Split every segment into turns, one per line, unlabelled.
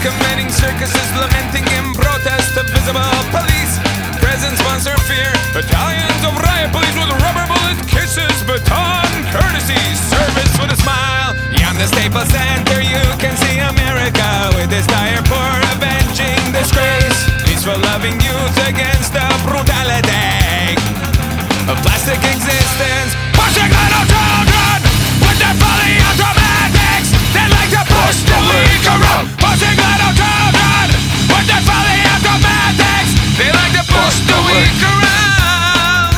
committing circuses, lamenting in protest of visible police. Presence, sponsor, fear. Battalions of riot police with rubber bullet kisses, baton courtesy, service with a smile. Beyond the Staples Center, you can see America with its dire for avenging disgrace. Peaceful, loving youth against the brutality of plastic existence. Pushing little children with their fully automatics. They like to push the weak around. Pushing little children with their fully automatics. They like to push the weak around.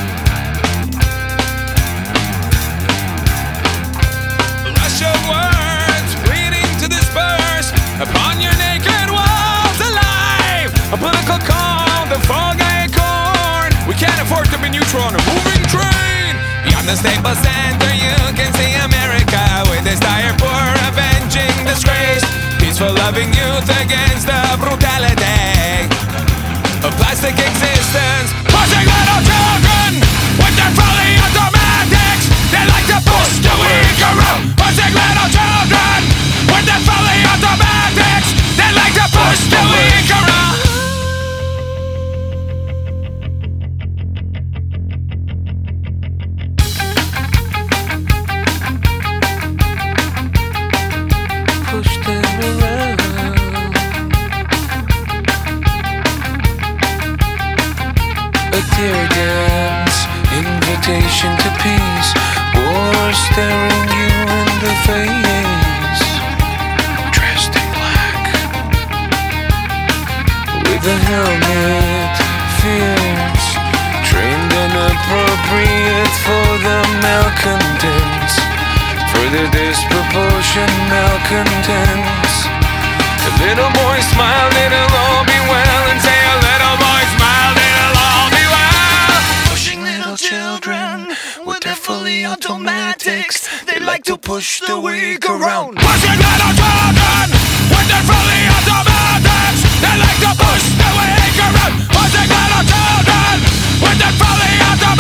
Rush of words waiting to disperse upon your naked walls alive. A political call, the fog acorn. We can't afford to be neutral on a moving train. Beyond the Staples Center, you can see America with its dire for avenging disgrace. Peaceful, loving youth against the brutality of plastic existence. Pushing little children with their fully automatics. They like to push the weak around. Pushing little children with their fully automatics. They like to push the weak around.
Push them around. A tear dance, invitation to peace. War staring you in the face. Dressed in black, with a helmet, fierce, trained and appropriate for the malcontents. For the disproportion malcontents. A little boy smiled, it'll all be well. And say a little boy smiled, it'll all be well. Pushing little children with their fully automatics. They like to push the weak around.
Pushing little children with their fully automatics. They like to push the weak around. Pushing little children with their fully automatics.